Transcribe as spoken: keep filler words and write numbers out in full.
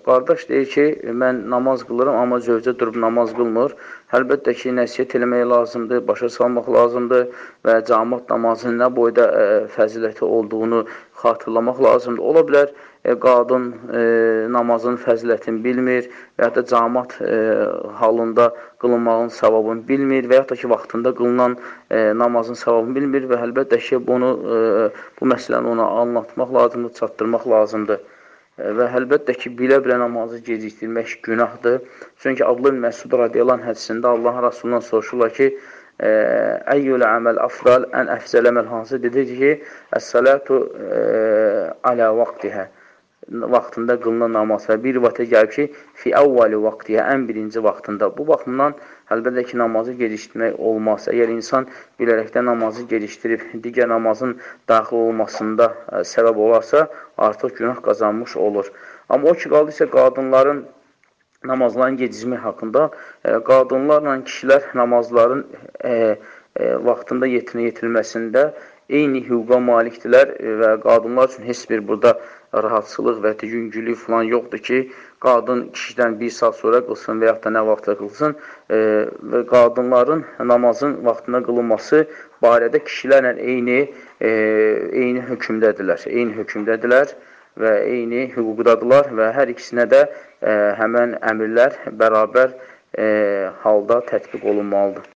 qardaş deyir ki, mən namaz qılırım, amma zövcə durub namaz qılmır. Əlbəttə ki, nəsiyyət eləmək lazımdır, başa salmaq lazımdır və cəmaət namazının nə boyda ə, fəziləti olduğunu xatırlamaq lazımdır. Ola bilər, ə, qadın ə, namazın fəzilətini bilmir və ya da cəmaət ə, halında qılınmağın savabını bilmir və ya da ki, vaxtında qılınan ə, namazın savabını bilmir və əlbəttə ki, bunu, ə, bu məsələni ona anlatmaq lazımdır, çatdırmaq lazımdır. Və əlbəttə ki, bilə-bilə namazı gecikdirmək günahdır. Çünki Abdullah ibn Məsud radiyallahu anh hədisində Allahın Rasulundan soruşurlar ki, əyyül əməl afdal, ən əfzəl əməl hansı? Dedir ki, əs-salatu alə vaxtihə, vaxtında qılınan namaz və bir rivayətə gəlib ki, fi əvvəli vaxtihə, ən birinci vaxtında. Bu baxımdan əlbəttə ki, namazı gecikdirmək olmaz. Əgər insan bilərəkdən namazı gecikdirib, digər namazın daxil olmasında ə, səbəb olarsa, artıq günah qazanmış olur. Amma o ki, qaldı isə qadınların namazların gecikmək haqqında, ə, qadınlarla kişilər namazların ə, ə, vaxtında yetirinə yetirilməsində eyni hüquqa malikdirlər və qadınlar üçün heç bir burada rahatçılıq və yüngülük falan yoxdur ki, qadın kişidən bir saat sonra qılsın və yaxud da nə vaxtda qılsın e, və qadınların namazın vaxtına qılınması barədə kişilərlə eyni, e, eyni hökmdədirlər, eyni hökmdədirlər və eyni hüquqdadırlar və hər ikisinə də e, həmən əmirlər bərabər e, halda tətbiq olunmalıdır.